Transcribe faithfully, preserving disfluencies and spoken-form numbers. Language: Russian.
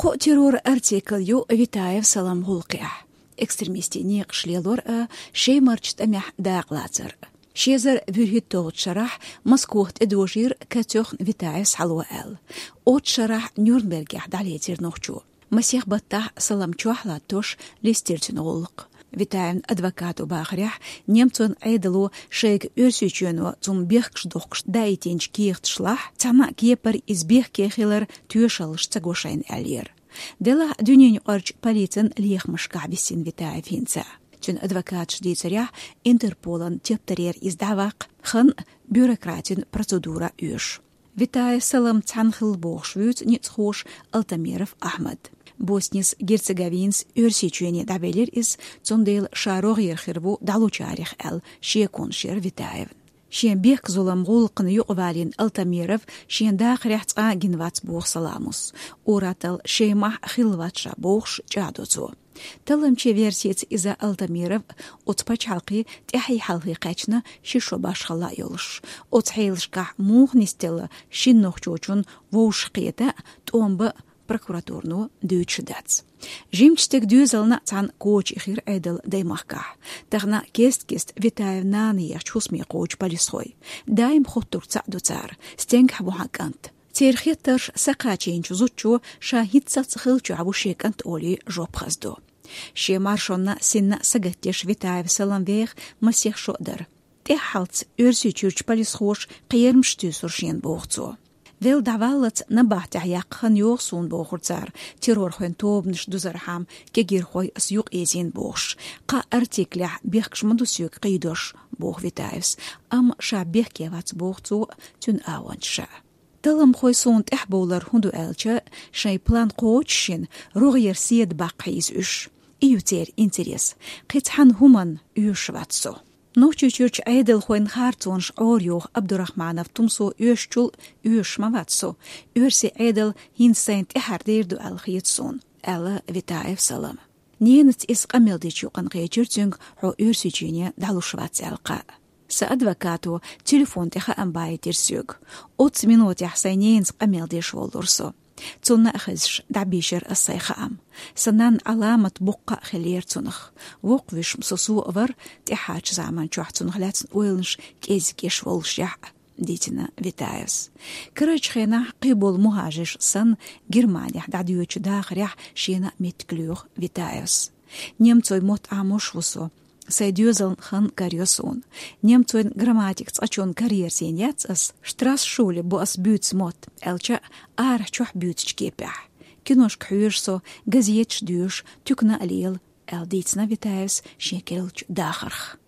Қо террор артикл ю Витаев салам гулқиах. Экстремистини қшлелор шей марчт амях дааглазар. Шезар вюрхит тоғыт шарах Москвахт эдвожир катёхн Витаев салуэл. От шарах Нюрнбергях далетир нохчу. Масех баттах салам чуахла тош листертин олық. Витаев адвокату бахрях немцон айдалу шейк өрсючену цум бехкш дохкш дайтенч киехт шлах цама кепар из бех кехилар тюшалш цагошайн алир. Дела дюнень орч полицен лехмаш кабисин Витаев хинца. Чун адвокат шдицарях Интерполан тептерер издавак хан бюрократин процедура юш. Витаев салам цанхил бохшвют ницхош Алтамиров Ахмад. Боснис Герцеговинс өрсичуене дабелер из цондейл шарогер хирву далучарих эл шиеконшер Витаев. Шиен бех зулам гулқын юqvalin Алтамиров шиен дахряхца гинвац бох саламус. Уратал шеймах хилватша бохш чадуцу. Талымче версиец иза Алтамиров отпачалқи тяхи халқи қачна шишо башхала юлш. Отхейлшка мухнистела шиннохчучун вошқиета томба прокуратурну дүйчідац. Жимчтек дюзална цан коч ихир айдал даймахка. Тагна кест-кест Витаев нанияр чусми коч полисхой. Дайм хоттурца дуцар, стенг хабухакант. Терхеттарш сақаченчу зучу шахитца цхилчу абушекант оли жопхаздо. Ше маршонна синна сагаттеш Витаев саламвех масех шодар. Техалц өрсючурч полисхош қиермшту суршен бохцу. Вел давалац набахтя яқхан йохсун бохурцар, террор хойн тобныш дузархам, кегир хой с юг эзин бохш. Қа артиклях бехкш мандусюк қидош бох Витаевс, ам ша бехкевац бохцу тюн ауанша. Талам хой сон тахболар хунду элча, шай план қоочшин, руғер сиед бақиз үш. Иютер интерес, қитхан хуман үшватсо. Ночью чурч айдел хойн хартонш орюх Абдурахманов тумсо юшчул юшмаватсо. Юрси айдел хинсайнт эхардирду алхиетсон. Элла Витаев салам. Ненец из камелдичу канкейчурцюнг хо юрсичине далушватс алка. Са адвокату телефон теха амбайтирсюг. Отс минут яхсайненц камелдиш волдурсо. Цунна أخذش دعبيشر الصيخام سنان علامة بقى خلير تنخ وقفش مسوسو أفر تحاج زعمان شوح تنخ لاتن ويلنش كيزك يشولش يح ديتنا فيتايس كراج خينا قيبول مهاجش سن جرمانيا دعديوش داخر يح شينا ميتكليوخ فيتايس نيمتوي موت عموش وصو Сайдюзелн хан карьосун. Немцуин грамматик цачон карьер сеньяц ас штрас шуле бо ас бюц мот. Элча ар чух бюц чкепях. Кинош кхюшсо, газет шдюш, тюкна алил. Эл дицна Витаевс шекелч дахарх.